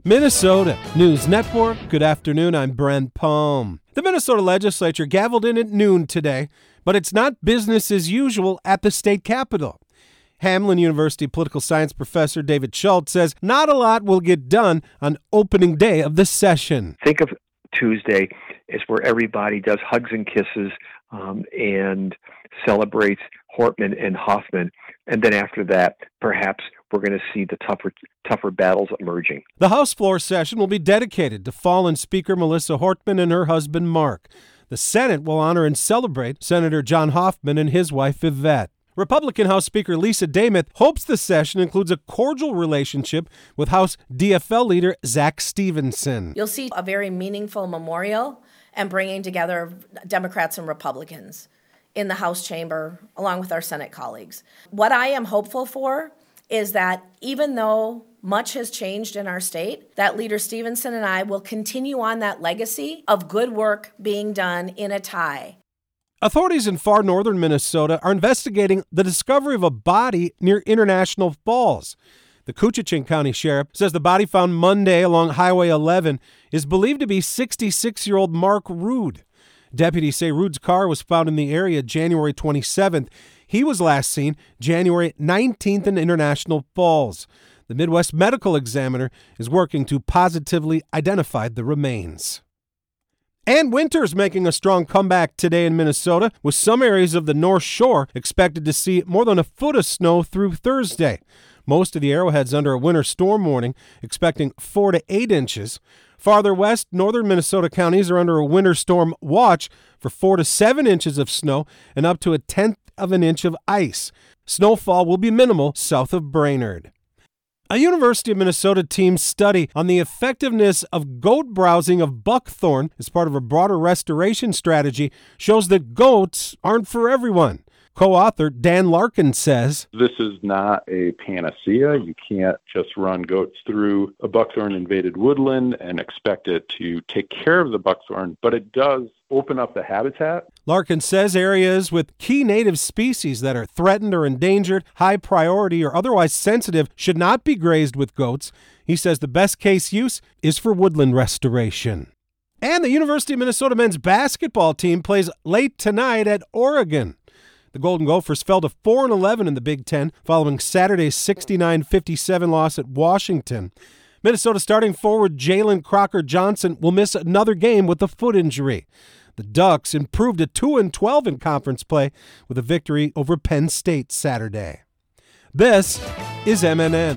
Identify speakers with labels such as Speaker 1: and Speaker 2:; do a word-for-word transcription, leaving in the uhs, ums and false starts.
Speaker 1: Minnesota News Network. Good afternoon. I'm Brent Palm. The Minnesota legislature gavelled in at noon today, but it's not business as usual at the state capitol. Hamline University political science professor David Schultz says not a lot will get done on opening day of the session.
Speaker 2: Think of Tuesday as where everybody does hugs and kisses um, and celebrates Hortman and Hoffman. And then after that, perhaps we're going to see the tougher tougher battles emerging.
Speaker 1: The House floor session will be dedicated to fallen Speaker Melissa Hortman and her husband Mark. The Senate will honor and celebrate Senator John Hoffman and his wife Yvette. Republican House Speaker Lisa Demuth hopes the session includes a cordial relationship with House D F L leader Zach Stevenson.
Speaker 3: You'll see a very meaningful memorial and bringing together Democrats and Republicans in the House chamber, along with our Senate colleagues. What I am hopeful for is that even though much has changed in our state, that Leader Stevenson and I will continue on that legacy of good work being done in a tie.
Speaker 1: Authorities in far northern Minnesota are investigating the discovery of a body near International Falls. The Koochiching County Sheriff says the body found Monday along Highway eleven is believed to be sixty-six-year-old Mark Rude. Deputies say Rude's car was found in the area January twenty-seventh. He was last seen January nineteenth in International Falls. The Midwest Medical Examiner is working to positively identify the remains. And winter's making a strong comeback today in Minnesota, with some areas of the North Shore expected to see more than a foot of snow through Thursday. Most of the Arrowhead's under a winter storm warning, expecting four to eight inches. Farther west, northern Minnesota counties are under a winter storm watch for four to seven inches of snow and up to a tenth of an inch of ice. Snowfall will be minimal south of Brainerd. A University of Minnesota team study on the effectiveness of goat browsing of buckthorn as part of a broader restoration strategy shows that goats aren't for everyone. Co-author Dan Larkin says,
Speaker 4: "This is not a panacea. You can't just run goats through a buckthorn-invaded woodland and expect it to take care of the buckthorn, but it does open up the habitat."
Speaker 1: Larkin says areas with key native species that are threatened or endangered, high priority, or otherwise sensitive should not be grazed with goats. He says the best case use is for woodland restoration. And the University of Minnesota men's basketball team plays late tonight at Oregon. The Golden Gophers fell to four and eleven in the Big Ten following Saturday's sixty-nine fifty-seven loss at Washington. Minnesota starting forward Jalen Crocker-Johnson will miss another game with a foot injury. The Ducks improved to two and twelve in conference play with a victory over Penn State Saturday. This is M N N.